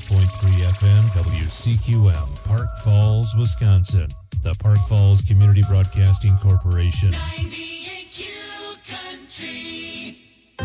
FM, WCQM, Park Falls, Wisconsin. The Park Falls Community Broadcasting Corporation. 98Q Country.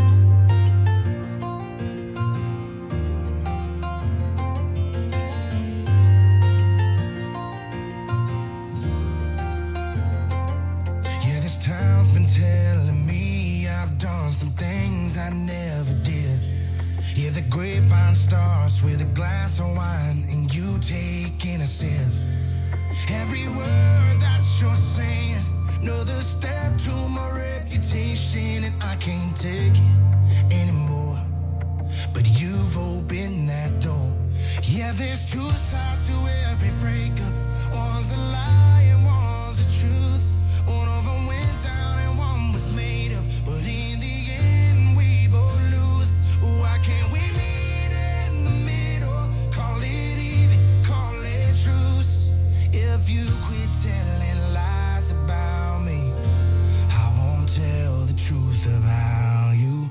Yeah, this town's been telling me I've done some things I never did. Yeah, the grapevine starts with a glass of wine and you taking a sip. Every word that you're saying is another step to my reputation, and I can't take it anymore. But you've opened that door. Yeah, there's two sides to every breakup. One's a lie and one's the truth. One of them went down and one was made up. But in the end, we both lose. Why can't we meet in the middle? Call it even, call it truce. If you quit telling lies about me, I won't tell the truth about you.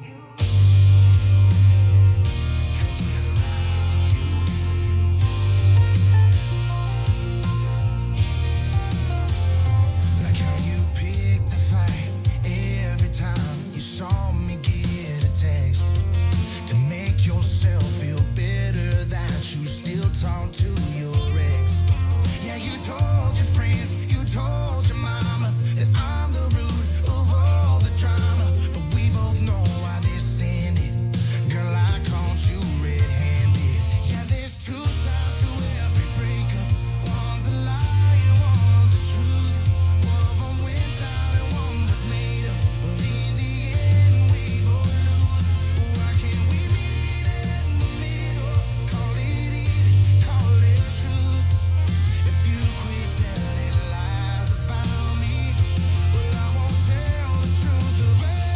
Like how you picked the fight every time you saw me get a text to make yourself feel better that you still talk to your ex. Yeah, you told your friends, you told your mama that I'm the root of all the drama. But we both know why this ended. Girl, I caught you red-handed. Yeah, there's two sides to every breakup. One's a lie and one's the truth. One of them went down and one was made up. But in the end, we both lose. Why can't we meet in the middle? Call it even, call it truth. If you quit telling lies about me, well, I won't tell the truth about you.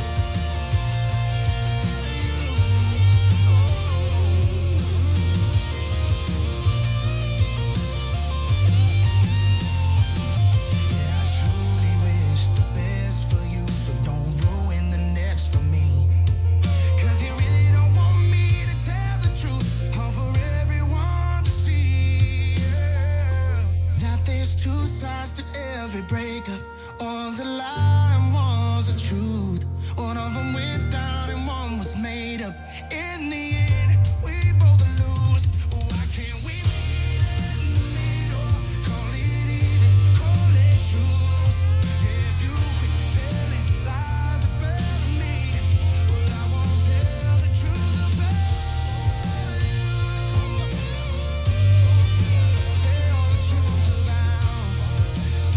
Yeah, I truly wish the best for you, so don't ruin the next for me. 'Cause you really don't want me to tell the truth, or for everyone to see. Yeah. That there's two sides to every breakup. One's a lie and one's the truth. One of them went down and one was made up. In the end, we both lose. Why can't we meet in the middle? Call it even, call it truth. If you quit telling lies about me, well, I won't tell the truth about you. Tell the truth about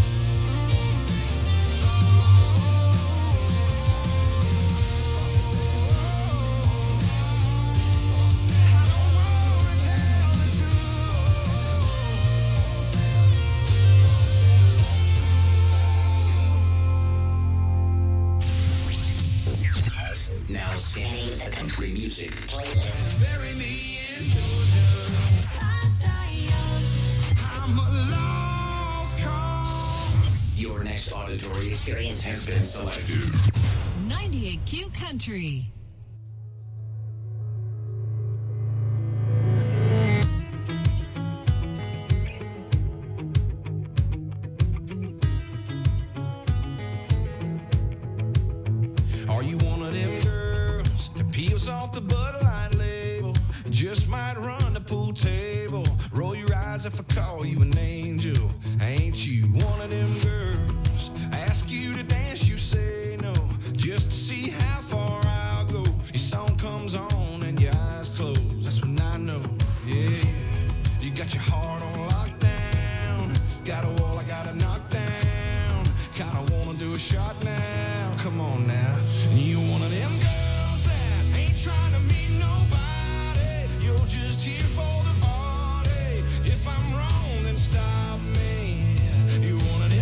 I don't wanna tell the Now scanning the country music. Bury me in Georgia. I'm a lost cause. Your next auditory experience has been selected. 98Q Country. Are you one of them girls that peels off the Bud Light label? Just might run the pool table. Roll your eyes if I call you an angel. Ain't you one of them girls? Ask you to dance, you say no. Just to see how far I'll go. Your song comes on and your eyes close. That's when I know, yeah. You got your heart on lockdown. Got a wall I gotta knock down. Kinda wanna do a shot now. Come on now. You one of them girls that ain't trying to meet nobody. You're just here for the party. If I'm wrong, then stop me. You one of them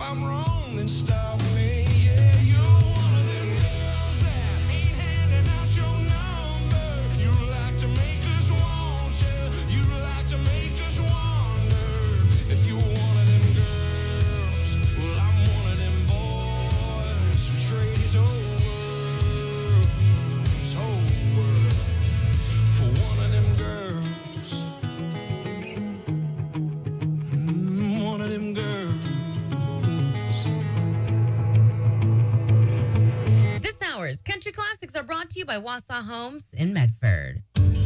I'm wrong, then stop me. Yeah, you're one of them girls that ain't handing out your number. You like to make us want you. You like to make us wonder if you're one of them girls. Well, I'm one of them boys who trade his whole world for one of them girls. One of them girls. This hour's Country Classics are brought to you by Wausau Homes in Medford.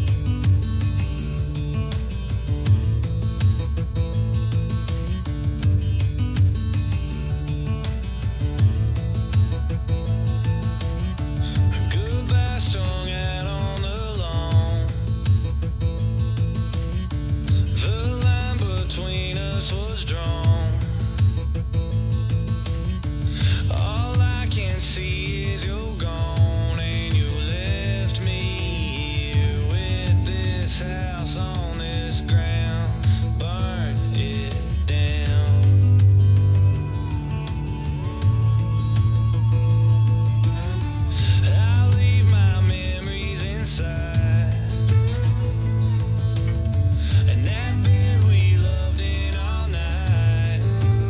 Goodbye strung out on the lawn. The line between us was drawn. All I can see is you're gone, and you left me here with this house on this ground. Burn it down. I leave my memories inside, and that bed we loved in all night.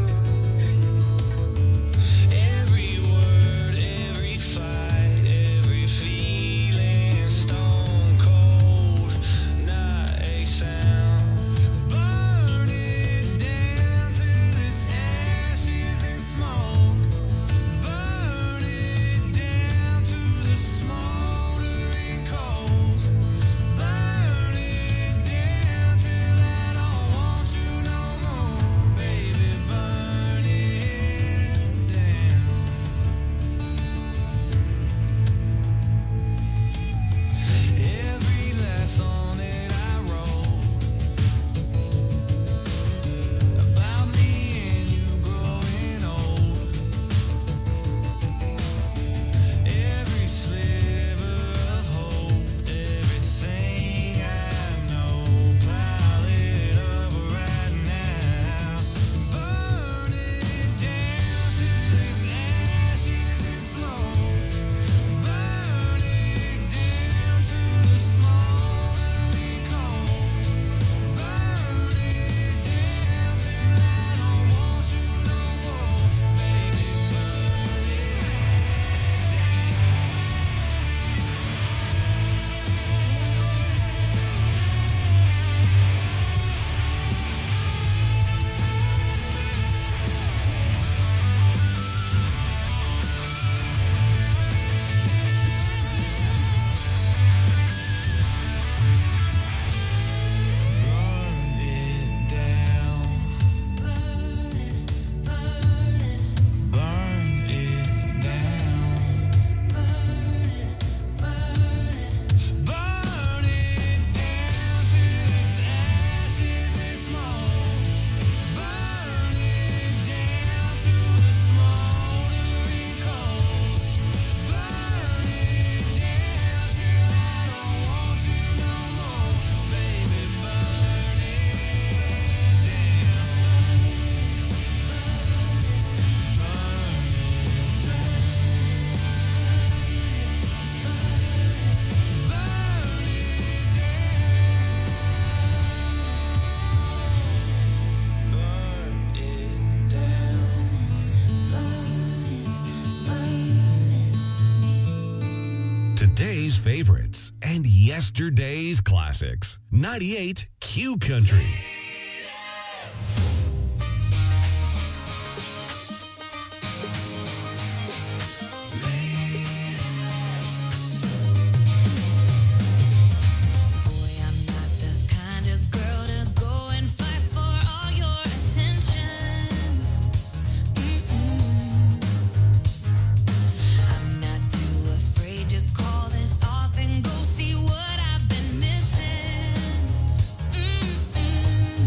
Every word, every fight, every feeling, stone cold, not a sound. Burn it down till it's ashes and smoke. Burn it down to the smoldering coals. Burn it down till I don't want you no more, baby. Burn it down. Every last song that I wrote about me and you growing old. Every sliver of hope, everything I know, pile it up right now. Burn it down till it's ashes and smoke. Burn it down to the smoldering coals. Burn it down till I don't want you no more, baby. Burn it down. Burn it down. Burn it down till it's ashes and smoke. Burn it down to the smoldering coals. Burn it down till I don't want you no more, baby. Burn it Today's favorites and yesterday's classics. 98 Q Country. Boy, I'm not the kind of girl to go and fight for all your attention. I'm not too afraid to call this off and go see what I've been missing.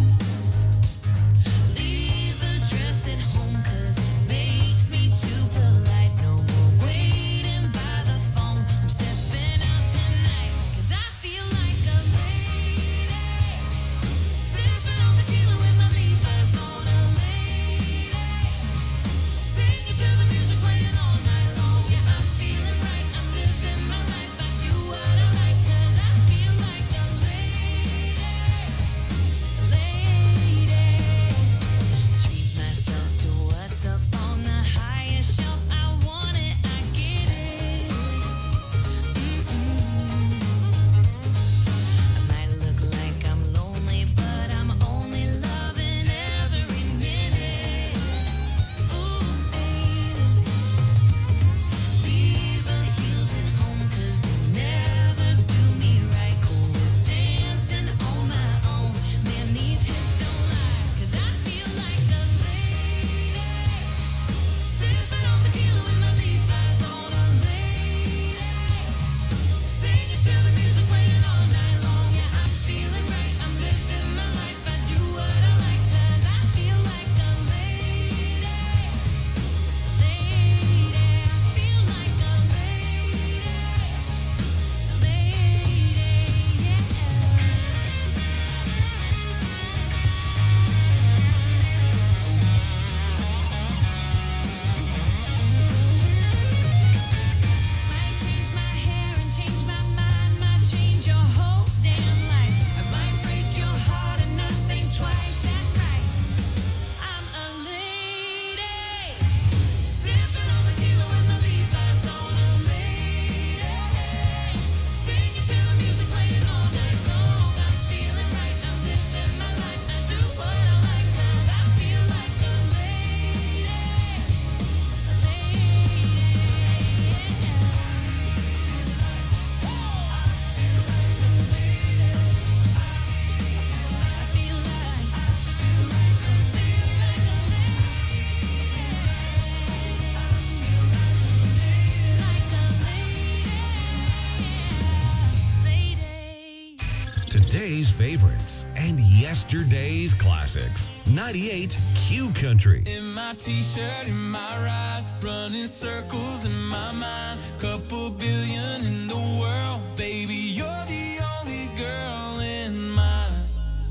today's favorites and yesterday's classics. 98 Q Country. In my t-shirt, in my ride, running circles in my mind. Couple billion in the world, baby, you're the only girl in mine.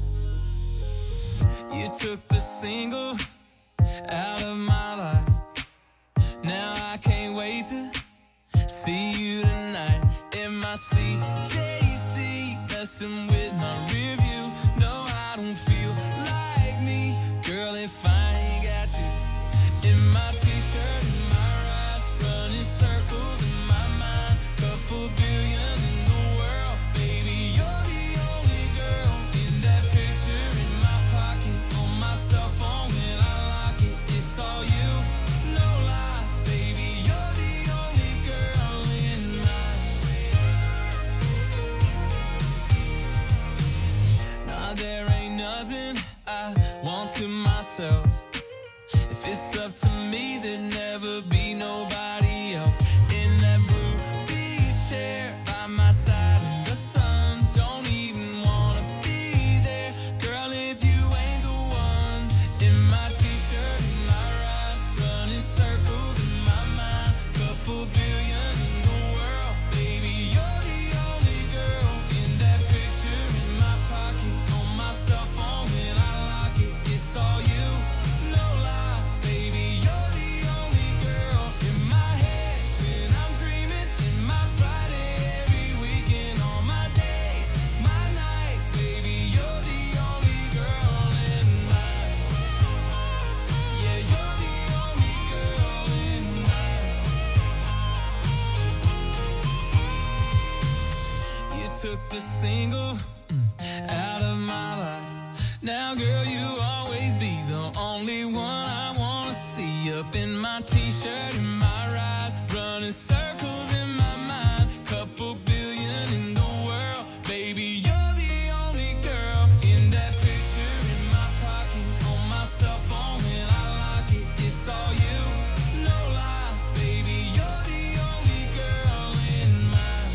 You took the single out of my life. Now I can't wait to see you tonight. In my CJC, messing with my rear view. No, I don't feel like me, girl, if I ain't got you. In my t-shirt, in my ride, running circles in my mind. Couple billion in the world, baby, you're the only girl. In that picture in my pocket, on my cell phone when I lock it, it's all you, no lie, baby, you're the only girl in mine. Nah, there ain't nothing I want to myself. If it's up to me, there'd never be nobody else. In that blue beach chair by my side in the sun, don't even wanna be there, girl, if you ain't the one. In my t-shirt, in my ride, running circles in my mind. Couple billion in the world, baby, you're the only girl. In that picture in my pocket, on my cell phone when I lock it, it's all you, no lie, baby, you're the only girl. In my head when I'm dreaming, in my Friday every weekend, on my days, my nights, baby, you're the only girl in mine. Yeah, you're the only girl in mine. You took the single out of my life. Now, girl, you always be the only one I wanna see. Up in my t-shirt, in my ride, running circles in my mind. Couple billion in the world, baby, you're the only girl. In that picture in my pocket, on my cell phone when I lock it, it's all you, no lie, baby, you're the only girl in mine.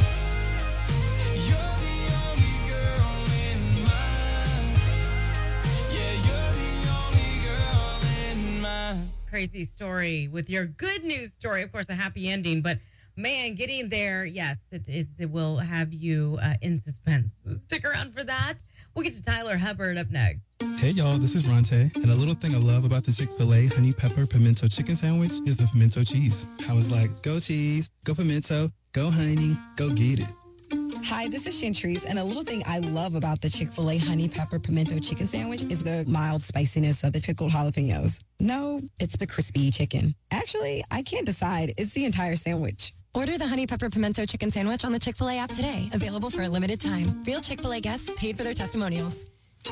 You're the only girl in mine. Yeah, you're the only girl in mine. Crazy story with your good news story. Of course, a happy ending, but man, getting there, yes, it will have you in suspense. So stick around for that. We'll get to Tyler Hubbard up next. Hey y'all, this is Ronte, and a little thing I love about the Chick-fil-A honey pepper pimento chicken sandwich is the pimento cheese. I was like, go cheese, go pimento, go honey, go get it. Hi, this is Chantrice, and a little thing I love about the Chick-fil-A honey pepper pimento chicken sandwich is the mild spiciness of the pickled jalapenos. No, it's the crispy chicken. Actually, I can't decide. It's the entire sandwich. Order the Honey Pepper Pimento Chicken Sandwich on the Chick-fil-A app today. Available for a limited time. Real Chick-fil-A guests paid for their testimonials.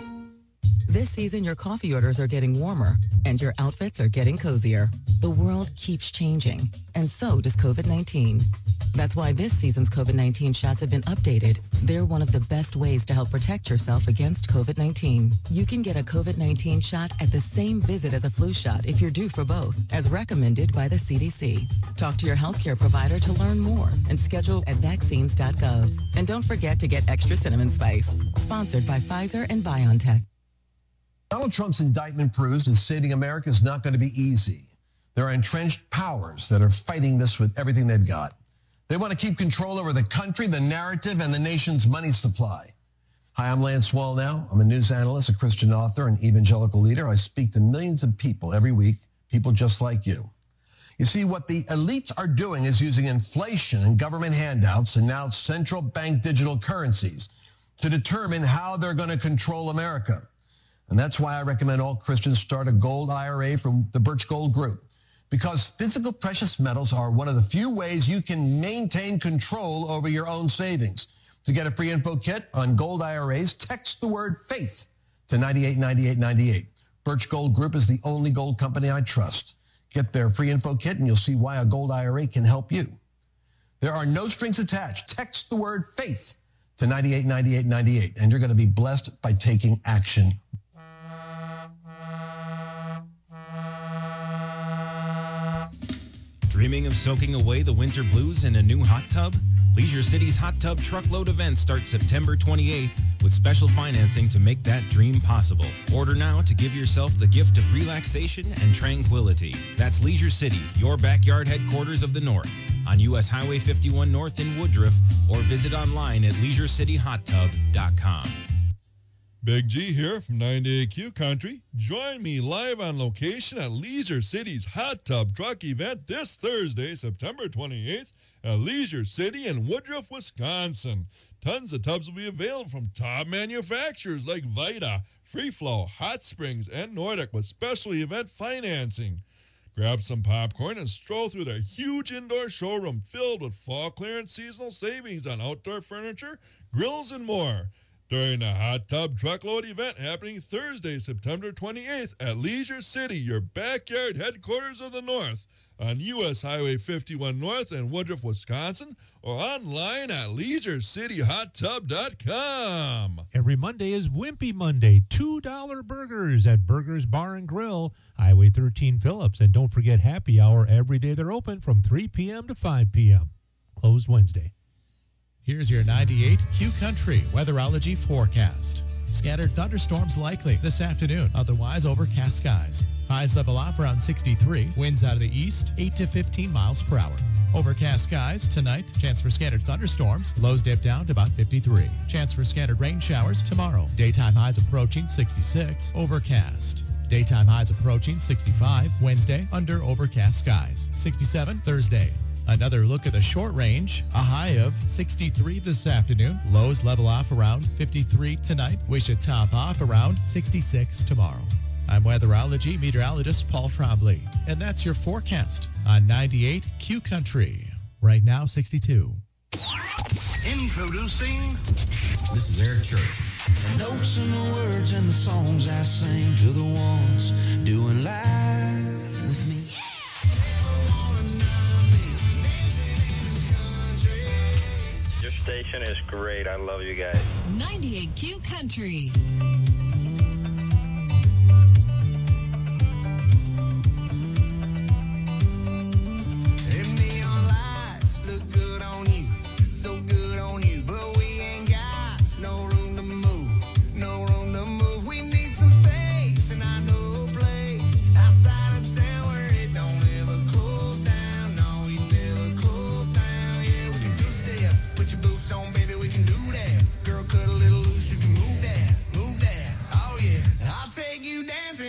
This season, your coffee orders are getting warmer and your outfits are getting cozier. The world keeps changing, and so does COVID-19. That's why this season's COVID-19 shots have been updated. They're one of the best ways to help protect yourself against COVID-19. You can get a COVID-19 shot at the same visit as a flu shot if you're due for both, as recommended by the CDC. Talk to your healthcare provider to learn more and schedule at vaccines.gov. And don't forget to get extra cinnamon spice. Sponsored by Pfizer and BioNTech. Donald Trump's indictment proves that saving America is not going to be easy. There are entrenched powers that are fighting this with everything they've got. They want to keep control over the country, the narrative, and the nation's money supply. Hi, I'm Lance Wallnau. I'm a news analyst, a Christian author, and evangelical leader. I speak to millions of people every week, people just like you. You see, what the elites are doing is using inflation and government handouts and now central bank digital currencies to determine how they're going to control America. And that's why I recommend all Christians start a gold IRA from the Birch Gold Group. Because physical precious metals are one of the few ways you can maintain control over your own savings. To get a free info kit on gold IRAs, text the word FAITH to 989898. Birch Gold Group is the only gold company I trust. Get their free info kit and you'll see why a gold IRA can help you. There are no strings attached. Text the word FAITH to 989898 and you're going to be blessed by taking action. Dreaming of soaking away the winter blues in a new hot tub? Leisure City's Hot Tub Truckload event starts September 28th with special financing to make that dream possible. Order now to give yourself the gift of relaxation and tranquility. That's Leisure City, your backyard headquarters of the North, on U.S. Highway 51 North in Woodruff, or visit online at leisureCityHotTub.com. Big G here from 98Q Country. Join me live on location at Leisure City's Hot Tub Truck event this Thursday, September 28th at Leisure City in Woodruff, Wisconsin. Tons of tubs will be available from top manufacturers like Vita, Free Flow, Hot Springs, and Nordic with special event financing. Grab some popcorn and stroll through the huge indoor showroom filled with fall clearance seasonal savings on outdoor furniture, grills, and more. During the Hot Tub Truckload event happening Thursday, September 28th at Leisure City, your backyard headquarters of the North, on U.S. Highway 51 North in Woodruff, Wisconsin, or online at leisureCityHotTub.com. Every Monday is Wimpy Monday. $2 burgers at Burgers Bar and Grill, Highway 13 Phillips. And don't forget happy hour every day. They're open from 3 p.m. to 5 p.m. Closed Wednesday. Here's your 98Q Country weatherology forecast. Scattered thunderstorms likely this afternoon, otherwise overcast skies. Highs level off around 63, winds out of the east, 8 to 15 miles per hour. Overcast skies tonight, chance for scattered thunderstorms, lows dip down to about 53. Chance for scattered rain showers tomorrow. Daytime highs approaching 66, overcast. Daytime highs approaching 65 Wednesday, under overcast skies. 67 Thursday. Another look at the short range, a high of 63 this afternoon. Lows level off around 53 tonight. We should top off around 66 tomorrow. I'm weatherology meteorologist Paul Trombley, and that's your forecast on 98Q Country. Right now, 62. Introducing. This is Eric Church. The notes and the words and the songs I sing to the ones doing live with me. Your station is great. I love you guys. 98Q Country. Dancing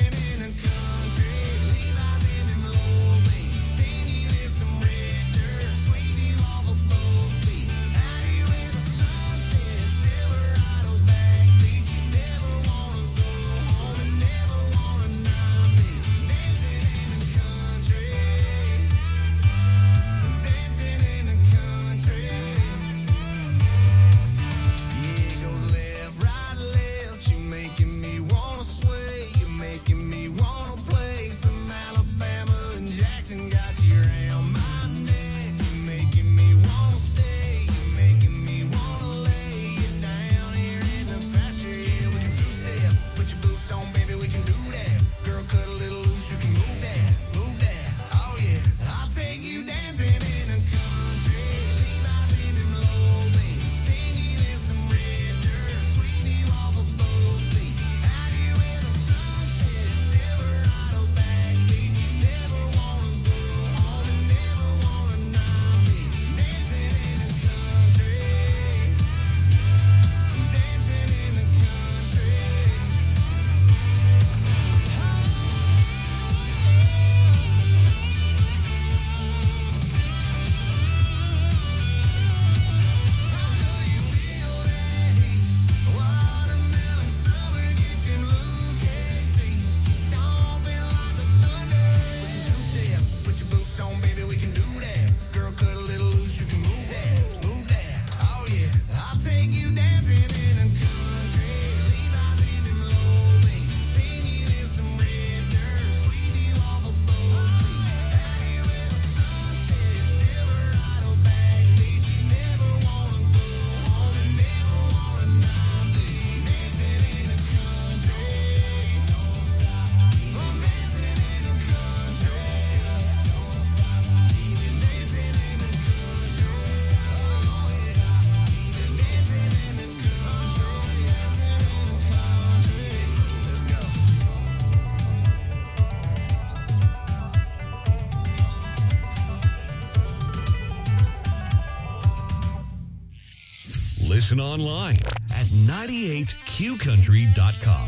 Listen online at 98qcountry.com.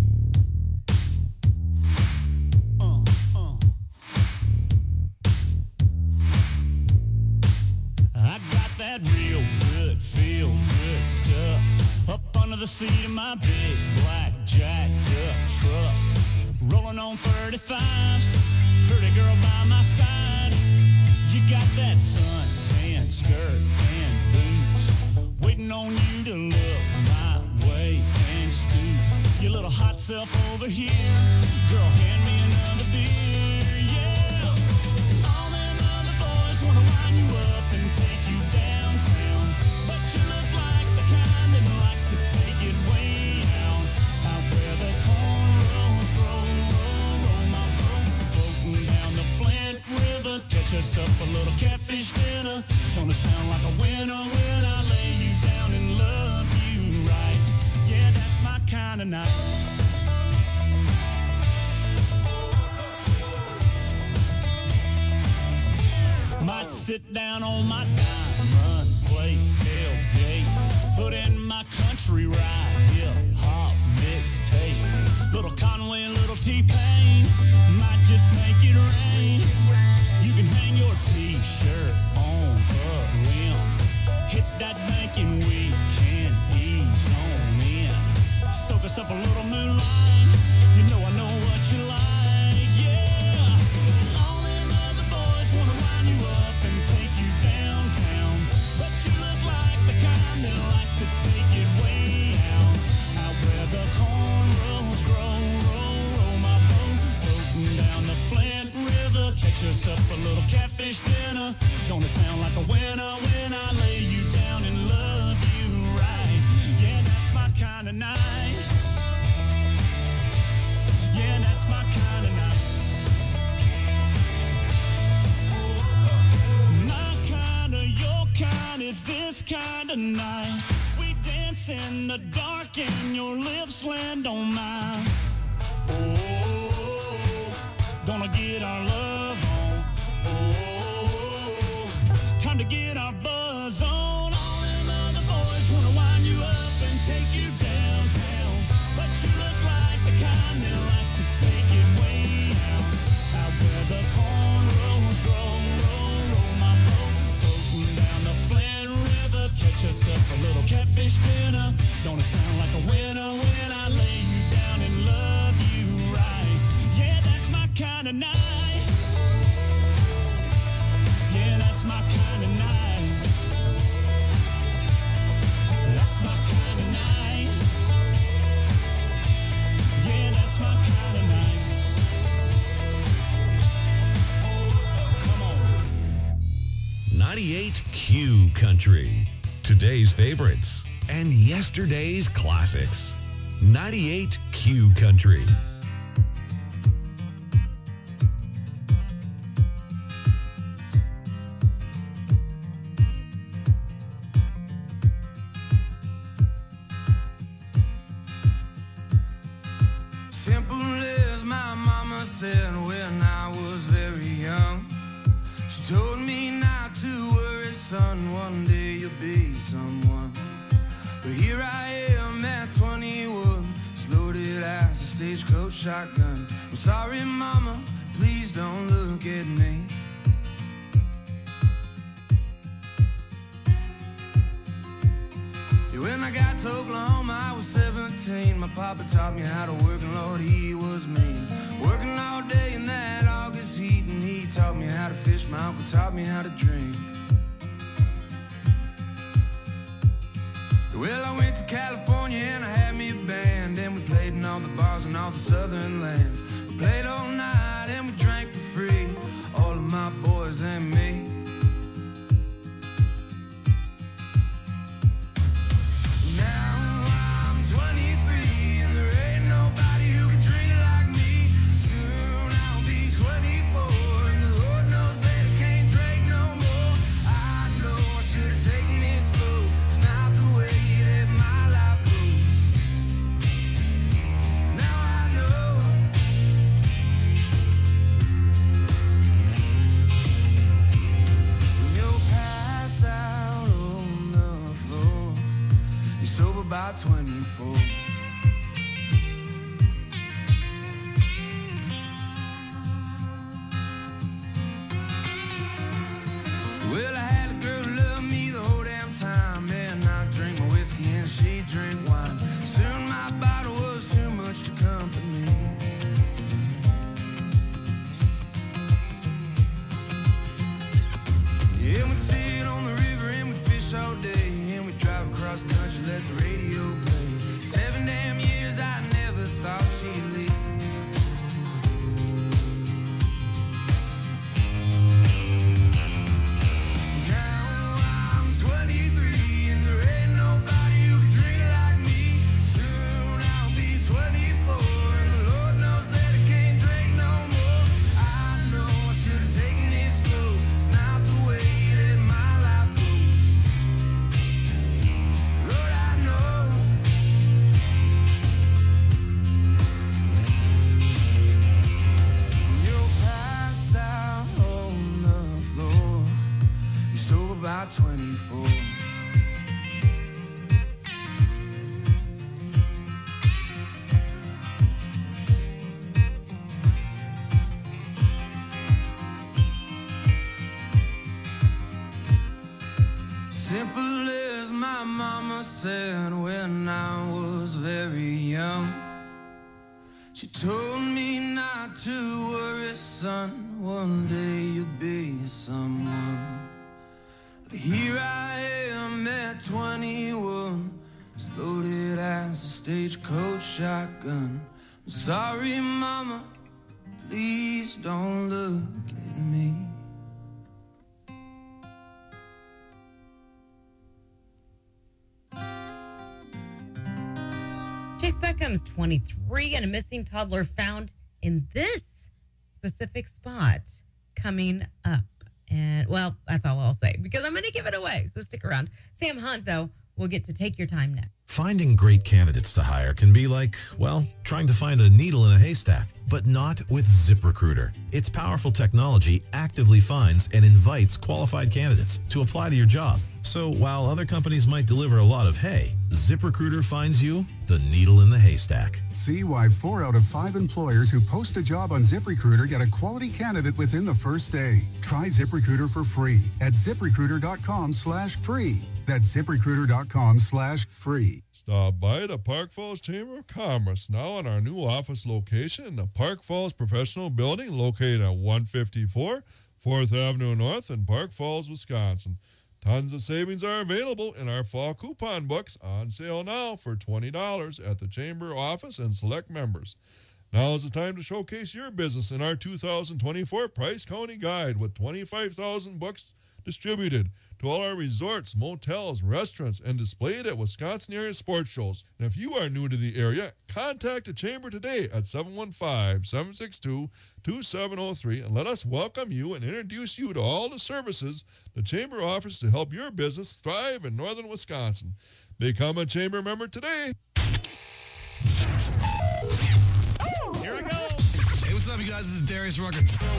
I got that real good, feel good stuff up under the seat of my big black jacked up truck. Rolling on 35s, pretty girl by my side. You got that suntan skirt and boots, waiting on you to look my way and scoot your little hot self over here. Girl, hand me another beer, yeah. All them other boys wanna line you up and take you downtown, but you look like the kind that likes to take it way out where the cornrows roll my boat, floating down the Flint River. Catch us up a little catfish dinner. Gonna sound like a winner when I lay you down and love you right. Yeah, that's my kind of night. Might sit down on my diamond plate tailgate, put in my country ride, hip-hop mixtape. Little Conway and little T-Pain, might just make it rain. You can hang your T-shirt on a limb. Hit that banking weekend, ease on in. Soak us up a little moonlight, you know I know what you like, yeah. All them other boys wanna line you up and take you downtown, but you look like the kind that likes to take it way out where the cornrows roll my boat, floating down the Flint River. Catch us up a little catfish dinner. Gonna sound like a winner when I lay you down and love you right. Yeah, that's my kind of night. Yeah, that's my kind of night. My kind of, your kind is this kind of night. We dance in the dark and your lips land on mine. Oh, gonna get our love on. Oh, time to get our buzz on. All them other boys wanna wind you up and take you downtown, but you look like the kind that likes to take it way out where the cornrows roll my boat, floating down the Flint River. Catch us up a little catfish dinner. Gonna sound like a winner when I lay you down and love you right. Yeah, that's my kind of night. Yeah, that's my kind of night. That's my kind of night. Yeah, that's my kind of night. Come on. 98Q Country. Today's favorites and yesterday's classics. 98Q Country. Simple as my mama said when I was very young. She told me not to worry, son, one day you'll be someone. But here I am at 21, as loaded as a stagecoach shotgun. I'm sorry, mama, please don't look at me. When I got to Oklahoma, I was 17. My papa taught me how to work, and Lord, he was mean. Working all day in that August heat, and he taught me how to fish. My uncle taught me how to drink. Well, I went to California and I had me a band, and we played in all the bars in all the southern lands. We played all night and we drank for free, all of my boys and me. And we sit on the river and we fish all day. And we drive across country, let the radio play. 7 damn years, I never thought she'd leave. About 24. Simple as my mama said when I was very young. She told me not to worry, son. One day you'll be someone. Here I am at 21, as loaded as a stagecoach shotgun. I'm sorry, mama, please don't look at me. Chase Beckham's 23 and a missing toddler found in this specific spot coming up. And, well, that's all I'll say because I'm going to give it away. So stick around. Sam Hunt, though, will get to take your time next. Finding great candidates to hire can be like, well, trying to find a needle in a haystack, but not with ZipRecruiter. Its powerful technology actively finds and invites qualified candidates to apply to your job. So while other companies might deliver a lot of hay, ZipRecruiter finds you the needle in the haystack. See why 4 out of 5 employers who post a job on ZipRecruiter get a quality candidate within the first day. Try ZipRecruiter for free at ZipRecruiter.com/free. That's ZipRecruiter.com/free. Stop by the Park Falls Chamber of Commerce now in our new office location in the Park Falls Professional Building located at 154 4th Avenue North in Park Falls, Wisconsin. Tons of savings are available in our fall coupon books on sale now for $20 at the Chamber office and select members. Now is the time to showcase your business in our 2024 Price County Guide with 25,000 books distributed to all our resorts, motels, restaurants, and displayed at Wisconsin area sports shows. And if you are new to the area, contact the Chamber today at 715-762-2703 and let us welcome you and introduce you to all the services the Chamber offers to help your business thrive in northern Wisconsin. Become a Chamber member today. Here we go. Hey, what's up, you guys? This is Darius Rucker.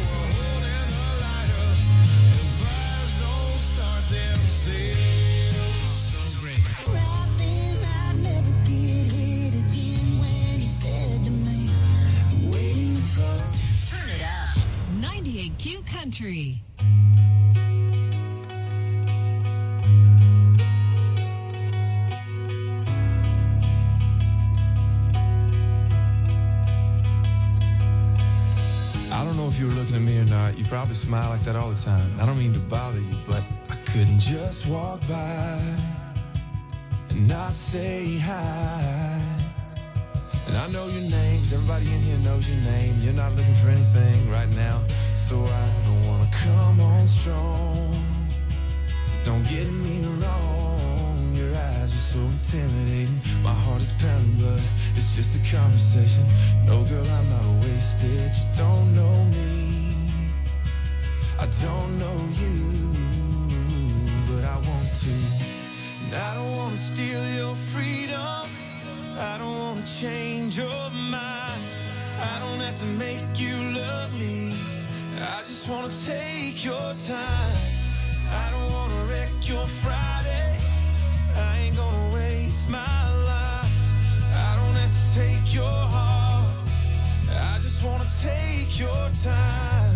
So great. Turn it up. 98Q Country. I don't know if you were looking at me or not. You probably smile like that all the time. I don't mean to bother you, but I couldn't just walk by and not say hi. And I know your name, 'cause everybody in here knows your name. You're not looking for anything right now, so I don't wanna come on strong. Don't get me wrong, your eyes are so intimidating. My heart is pounding, but it's just a conversation. No, girl, I'm not wasted. You don't know me, I don't know you, but I want to. And I don't wanna steal your freedom, I don't wanna change your mind. I don't have to make you love me, I just wanna take your time. I don't wanna wreck your Friday, I ain't gonna waste my life. I don't have to take your heart, I just wanna take your time.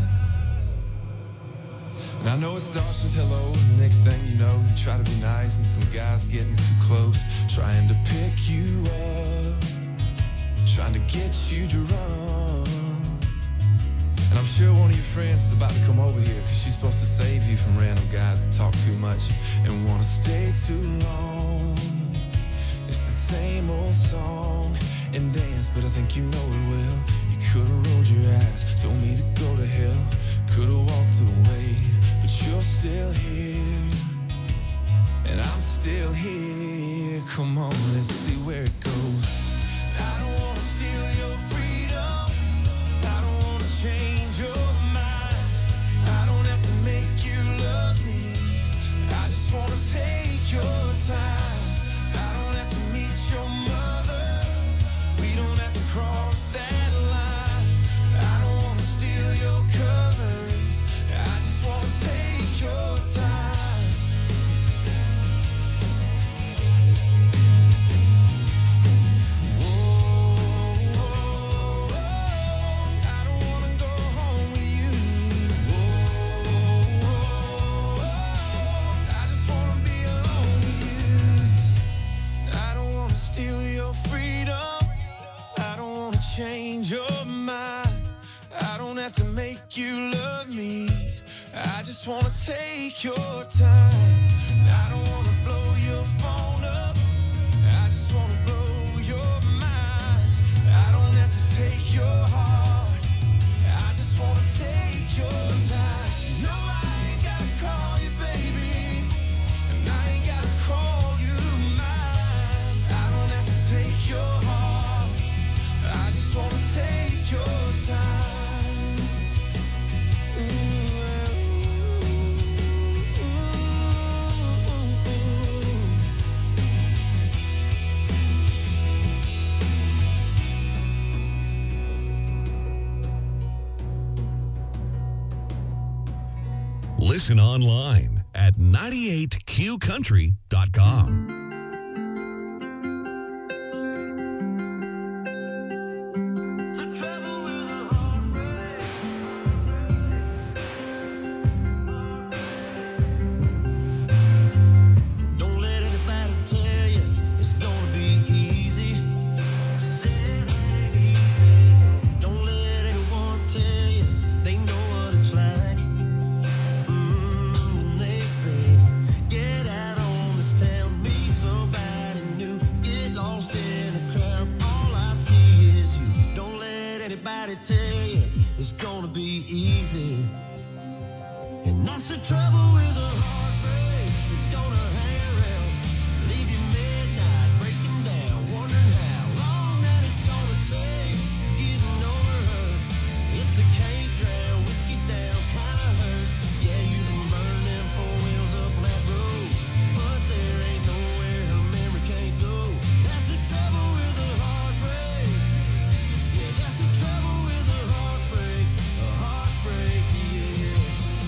And I know it starts with hello, and the next thing you know, you try to be nice, and some guy's getting too close, trying to pick you up, trying to get you to run. And And I'm sure one of your friends is about to come over here, cause she's supposed to save you from random guys that talk too much and wanna stay too long. It's the same old song and dance, but I think you know it well. You could've rolled your eyes, told me to go to hell, could've walked away, but you're still here, and I'm still here. Come on, let's see where it goes. I don't wanna steal your freedom, I don't wanna change your mind, I don't have to make you love me, I just wanna take your time. I don't have to meet your mother, we don't have to cross that line. I don't wanna steal your covers, I just wanna take your time. Whoa, I don't wanna go home with you. Whoa, I just wanna be alone with you. I don't wanna steal your freedom, I don't wanna change your mind, I don't have to make you love me, I just wanna take your time. I don't wanna blow your phone up, I just wanna blow your mind, I don't have to take your heart, I just wanna take your time. No, I ain't gotta call you baby, and I ain't gotta call you mine, I don't have to take your heart, I just wanna take your time. Listen online at 98qcountry.com. Don't let anybody tell you it's gonna be easy. Don't let anyone tell you they know what it's like. They say, get out on this town, meet somebody new, get lost in the crowd. All I see is you. Don't let anybody tell you it's gonna be easy. And that's the trouble with a heartbreak. It's gonna hang around, leave you midnight, breaking down, wondering how long that it's gonna take getting over her. It's a can't drown, whiskey down kind of hurt. Yeah, you can burn them four wheels up on that road, but there ain't nowhere her memory can't go. That's the trouble with a heartbreak. Yeah, that's the trouble with a heartbreak. A heartbreak, yeah.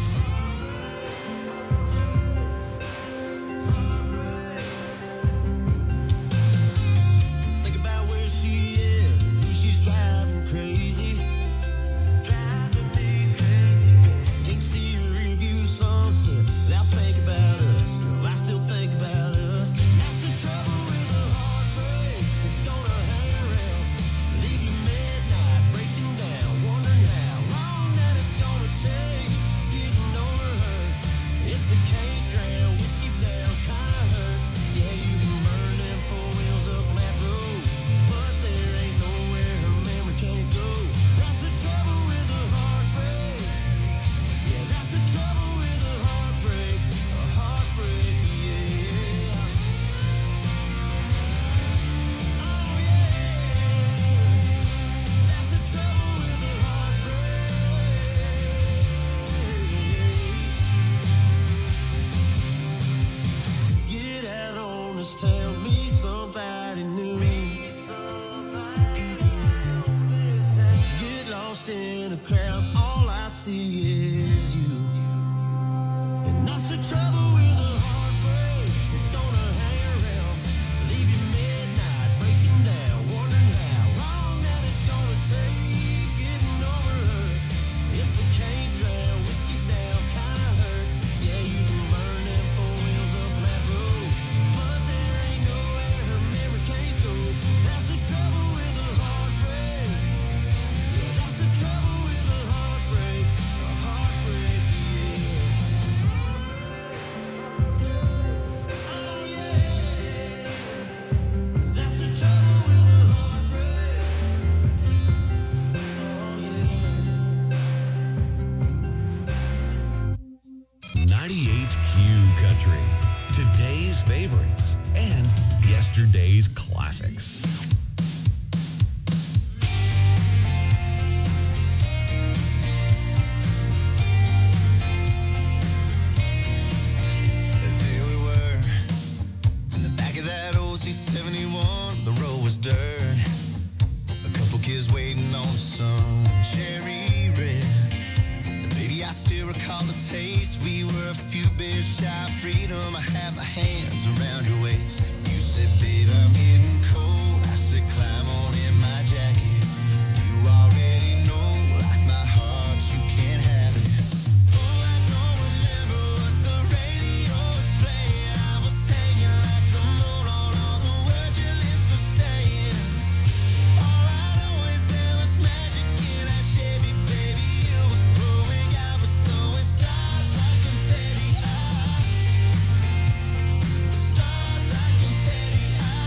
Think about where she is, who she's driving crazy. Driving me crazy. Can't see her review sunset without thinking about us. Girl, I still think about us. That's the trouble with a heartbreak. It's gonna hang around, leave you midnight, breaking down, wondering how long that it's gonna take getting over her. It's a can't drown, whiskey down kind of hurt. Yeah, you can burn them four wheels up on that road, but there ain't nowhere her memory can't go. That's the trouble with a heartbreak. Yeah, that's the trouble with a heartbreak. A heartbreak, yeah. Oh yeah. That's the trouble with a heartbreak. Get out on this town, meet somebody new. Get lost in a crowd, all I see is you. And that's the trouble with a heartbreak. It's gonna hang around, leave you midnight, breaking down, wondering how long that it's gonna take getting over her. It's a can't drown, whiskey down kind of hurt. Yeah, you can burn them four wheels up on that road, but there ain't nowhere her memory can't go. That's the trouble with a heartbreak. Yeah, that's the trouble with a heartbreak. Country. Today's favorites and yesterday's classics. There we were, in the back of that old C71, the road was dirt. A couple kids waiting on some cherry red. And baby, I still recall the taste. We were a few beers shy of freedom. I had my hands around your waist. You said, babe, I'm getting cold. I said, climb on in my jacket. You already know, like my heart, you can't have it. Oh, I don't remember what the radio was playing. I was hanging like the moon on all the words your lips were saying. All I know is there was magic in that Chevy, baby. You were glowing, I was throwing stars like confetti. Stars like confetti.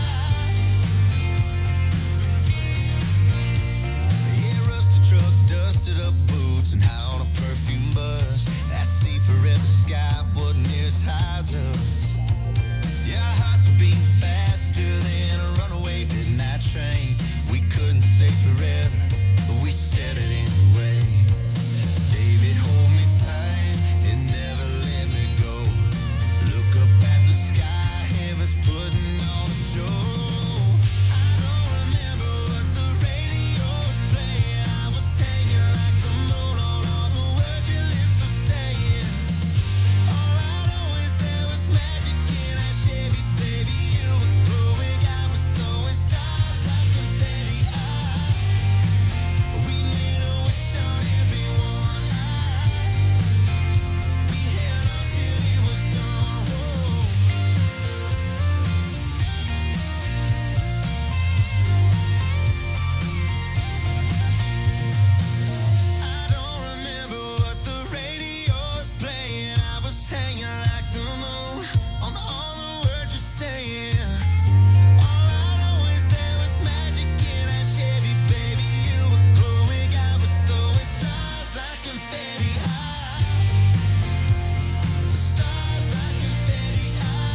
Yeah, rusted truck, dusted up boots, and high on a perfume bus. That sea forever sky wasn't near as high as us. Yeah, our hearts were beating faster than a runaway midnight train. We couldn't say forever, but we said it anyway. Baby, hold me tight and never let me go. Look up at the sky, heaven's putting on a show. I don't remember what the radio was playing. I was hanging like the moon on all the words your lips were saying. All I know is there was magic in that Chevy, baby. You were glowing, I was throwing stars like confetti. We made a wish on everyone. We held on till it was gone. I don't remember what the radio was playing. I was hanging like the moon on all the words you're saying. All I know is there was magic in that Chevy, baby. You were glowing, I was throwing stars like confetti. Stars like confetti.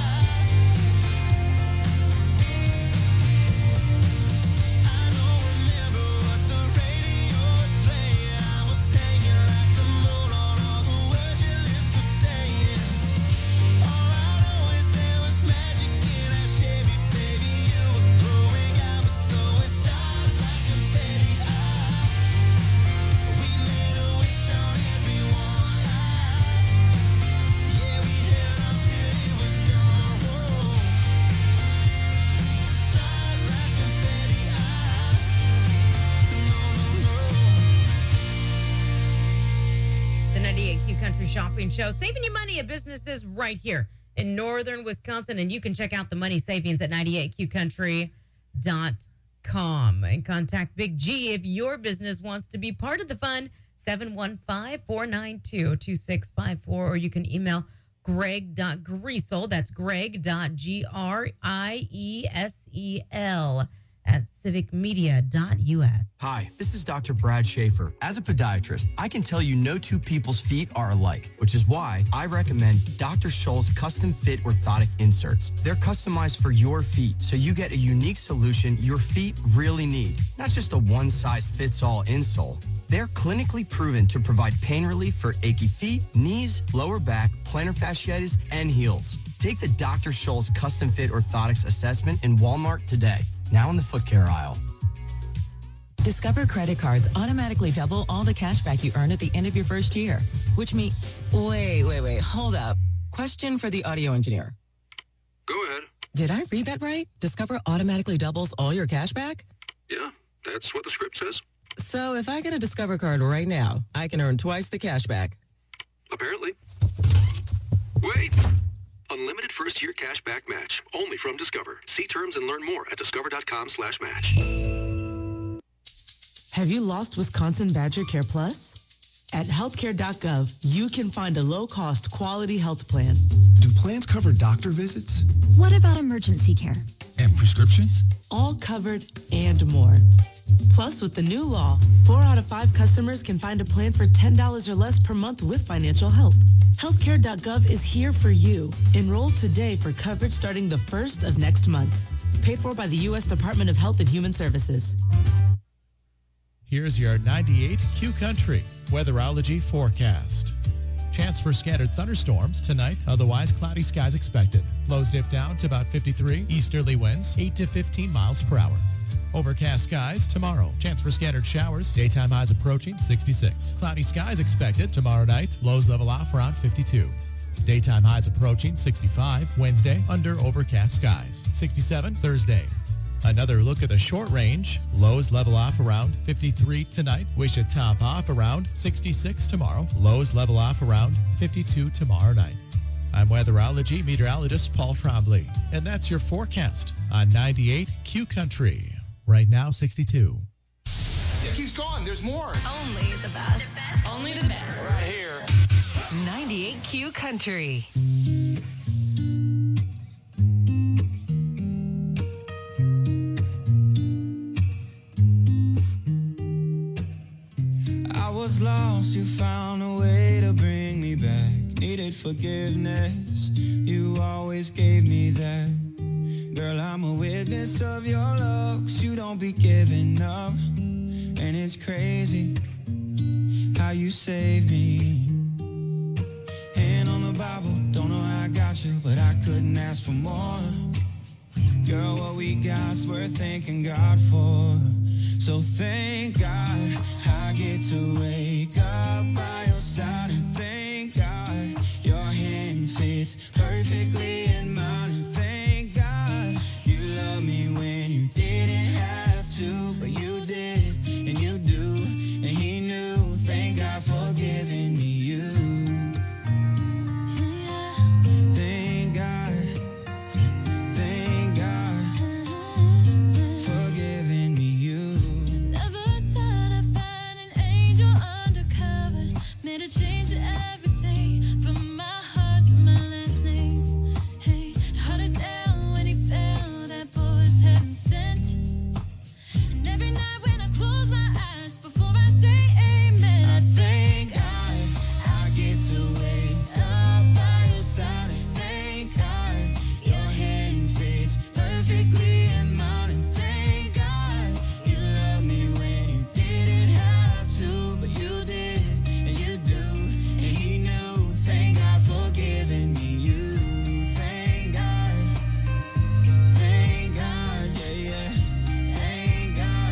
I don't remember what the radio was playing. I was hanging like the moon on all the words your lips were saying. All I know is there was magic in that Chevy, baby. You were glowing, I was throwing stars like confetti. We made a wish on everyone. Yeah, we held on till it was gone. Stars like confetti. The 98Q Country Shopping Show, saving you money at businesses right here in northern Wisconsin. And you can check out the money savings at 98qcountry.com. And contact Big G if your business wants to be part of the fun, 715-492-2654. Or you can email greg.griesel, that's greg.griesel at civicmedia.us. Hi, this is Dr. Brad Schaefer. As a podiatrist, I can tell you no two people's feet are alike, which is why I recommend Dr. Scholl's custom fit orthotic inserts. They're customized for your feet, so you get a unique solution your feet really need, not just a one-size-fits-all insole. They're clinically proven to provide pain relief for achy feet, knees, lower back, plantar fasciitis, and heels. Take the Dr. Scholl's custom fit orthotics assessment in Walmart today. Now in the foot care aisle. Discover credit cards automatically double all the cash back you earn at the end of your first year, which means... Wait, hold up. Question for the audio engineer. Go ahead. Did I read that right? Discover automatically doubles all your cash back? Yeah, that's what the script says. So if I get a Discover card right now, I can earn twice the cash back. Apparently. Wait! Unlimited first-year cash back match. Only from Discover. See terms and learn more at discover.com/match. Have you lost Wisconsin Badger Care Plus? At healthcare.gov, you can find a low-cost quality health plan. Do plans cover doctor visits? What about emergency care? And prescriptions? All covered and more. Plus, with the new law, 4 out of 5 customers can find a plan for $10 or less per month with financial help. Healthcare.gov is here for you. Enroll today for coverage starting the 1st of next month. Paid for by the U.S. Department of Health and Human Services. Here's your 98 Q Country weatherology forecast. Chance for scattered thunderstorms tonight, otherwise cloudy skies expected. Lows dip down to about 53, easterly winds 8 to 15 miles per hour. Overcast skies tomorrow. Chance for scattered showers. Daytime highs approaching 66. Cloudy skies expected tomorrow night. Lows level off around 52. Daytime highs approaching 65. Wednesday, under overcast skies. 67 Thursday. Another look at the short range. Lows level off around 53 tonight. We should top off around 66 tomorrow. Lows level off around 52 tomorrow night. I'm weatherology meteorologist Paul Trombley, and that's your forecast on 98 Q Country. Right now, 62. It keeps going. There's more. Only the best. Only the best. Right here. 98 Q Country. I was lost, you found a way to bring me back. Needed forgiveness, you always gave me that. Girl, I'm a witness of your love, 'cause you don't be giving up. And it's crazy how you saved me. Hand on the Bible, don't know how I got you, but I couldn't ask for more. Girl, what we got's worth thanking God for. So thank God I get to wake up by your side, and thank God your hand fits perfectly in mine, and thank God you love me when you didn't have to, but you did, and you do, and he knew. Thank God for giving me you. Thank God for giving me you. Never thought I'd find an angel undercover. Made a change to everything, from my heart to my last name. Hey, hard to tell when he fell, that boy was heaven sent. And every night when I close my eyes, before I say amen, I thank God I get to wake up by your side, and thank God your hand fits perfectly in mine, and thank God you love me when you didn't have to, but you did, and you do, and he knew. Thank God for giving me you. Thank God, yeah, yeah. Thank God.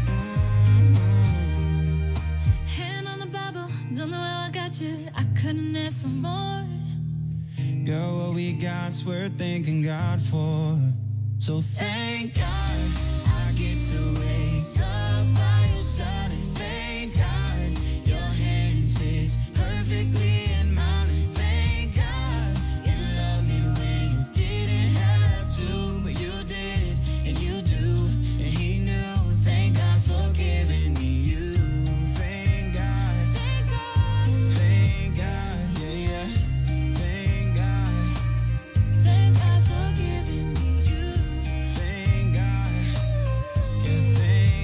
hand on the Bible, don't know how I got you, I couldn't ask for more. Girl, what we got's worth thanking God for. So thank God I get to wake up by your side, and thank God your hand fits perfectly in mine, and thank God you love me when you didn't have to, but you did, and you do, and he knew. Thank God for giving me you. Thank God, yeah, yeah. Thank God. Thank God for giving me you. Thank God, yeah, thank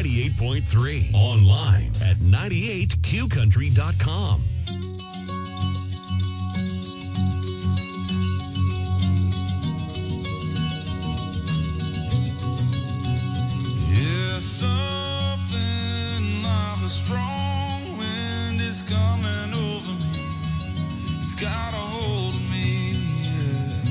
98.3. Online at 98qcountry.com. Yeah, something like a strong wind is coming over me. It's got a hold of me. Yeah.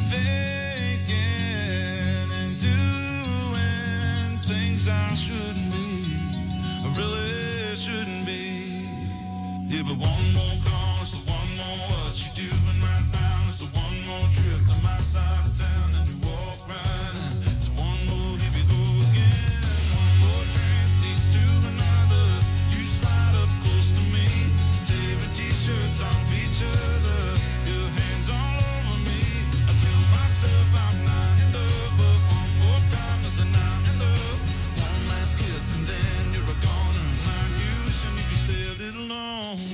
Thinking and doing things I shouldn't be. I really shouldn't be. Yeah, but one more call, it's the one more what you doing right now. It's the one more trip to my side of town, and you walk right in. It's one more, here we go again. One more drink leads to another. You slide up close to me, tearing t-shirts off each other. Your hands all over me. I tell myself I'm not in love, but one more time is a not in love. One last kiss and then you're a goner. Like you, should you stay a little longer?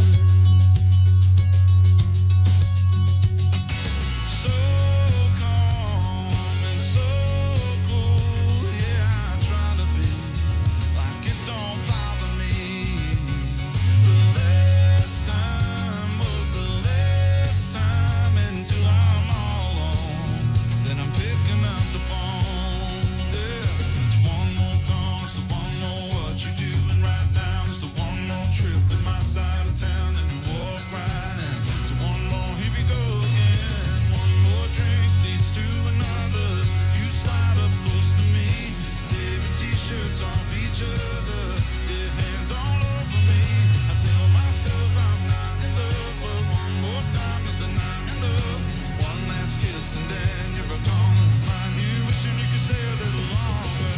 So calm and so cool, yeah, I try to be like it don't bother me. The last time was the last time until I'm all alone. Then I'm picking up the phone. Yeah, it's one more call, it's the one more what you doing right now. It's the one more trip to my side of town, and you walk right in. So one more, here we go again. One more drink leads to another. You slide up close to me, tearing t-shirts off each other. Your hands all over me. I tell myself I'm not in love, but one more time is a not in love. One last kiss and then you're a goner. Mind you, wishing you could stay a little longer.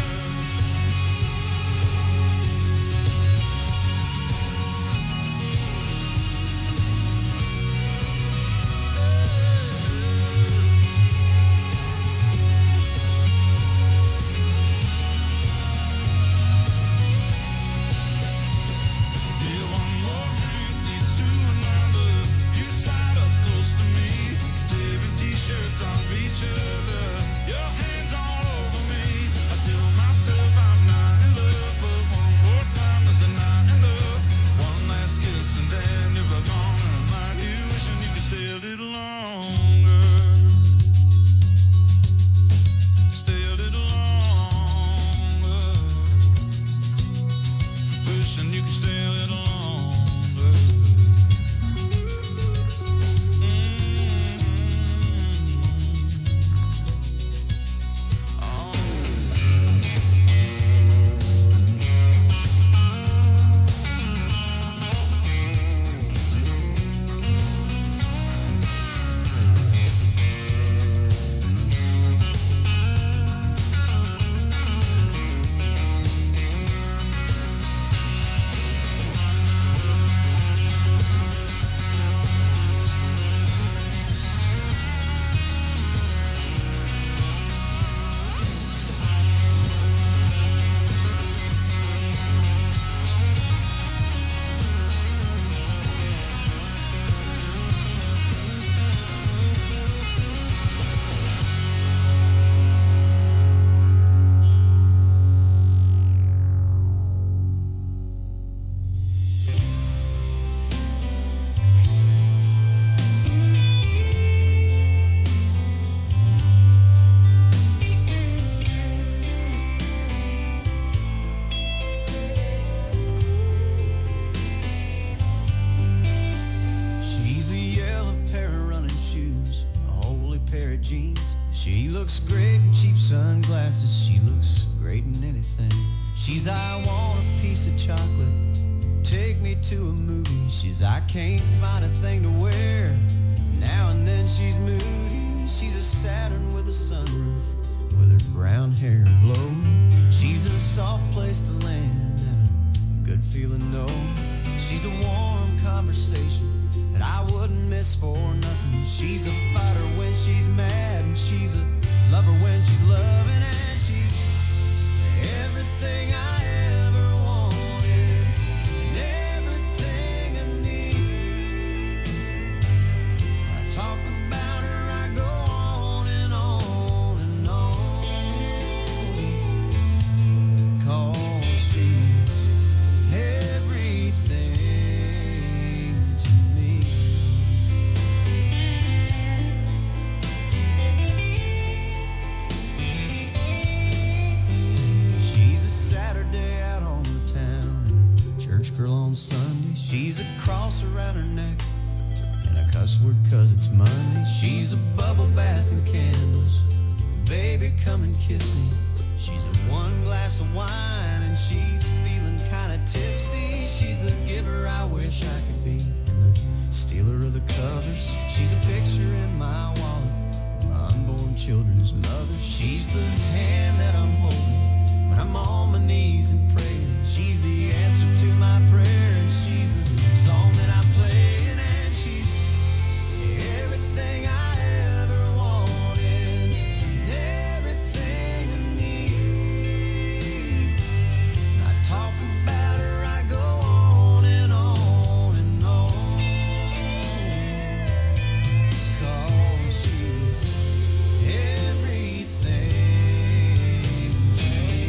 Yeah, one more drink leads to another. You slide up close to me, tearing t-shirts off each other. Your hands all over me. I tell myself I'm not in love, but one more time is a not in love. One last kiss and then you're a goner. Like you, wishing you could stay a little longer. Stay a little longer. Wishing you could stay a little longer. She's a yellow pair of running shoes, a holy pair of jeans. She looks great in cheap sunglasses. She looks great in anything. She's I want a piece of chocolate. Take me to a movie. She's I can't find a thing to wear. Now and then she's moody. She's a Saturn with a sunroof, with her brown hair blowing. She's a soft place to land and a good feeling no. She's a warm conversation that I wouldn't miss for nothing. She's a fighter when she's mad, and she's a lover when she's loving, and she's everything I ever wanted and everything I need. I talk about her, I go on and on and on. Call around her neck, and a cuss word 'cause it's Monday. She's a bubble bath and candles. Baby, come and kiss me. She's a one glass of wine and she's feeling kind of tipsy. She's the giver I wish I could be, and the stealer of the covers. She's a picture in my wallet, my unborn children's mother. She's the hand that I'm holding when I'm on my knees and praying. She's the answer to my prayer, and she's the song that I'm playing, and she's everything I ever wanted, everything I need. I talk about her, I go on and on and on, 'cause she's everything to me.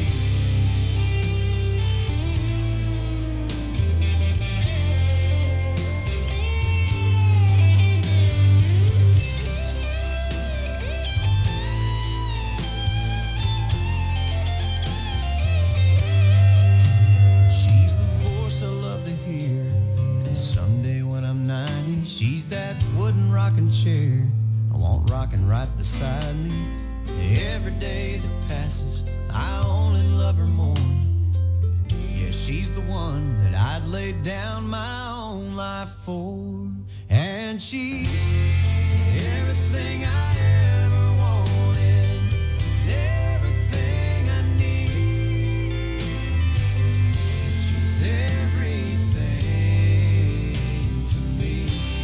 She's the voice I love to hear, and someday when I'm 90, she's that wooden rocking chair I want rocking right beside me. Every day that passes, I only love her more. Yeah, she's the one that I'd lay down my own life for, and she's everything I ever wanted, everything I need. She's everything to me.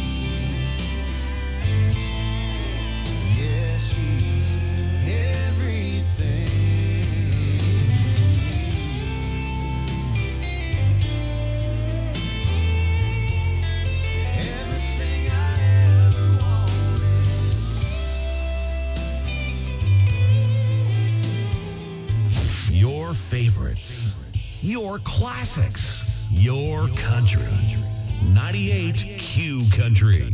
Yeah, she's everything to me. Everything I ever wanted. Your favorites, your classics, your country. 98 Q Country.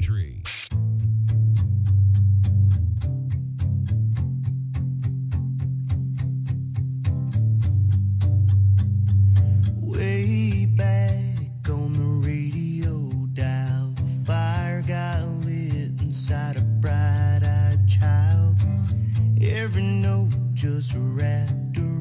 Way back on the radio dial, the fire got lit inside a bright-eyed child. Every note just wrapped around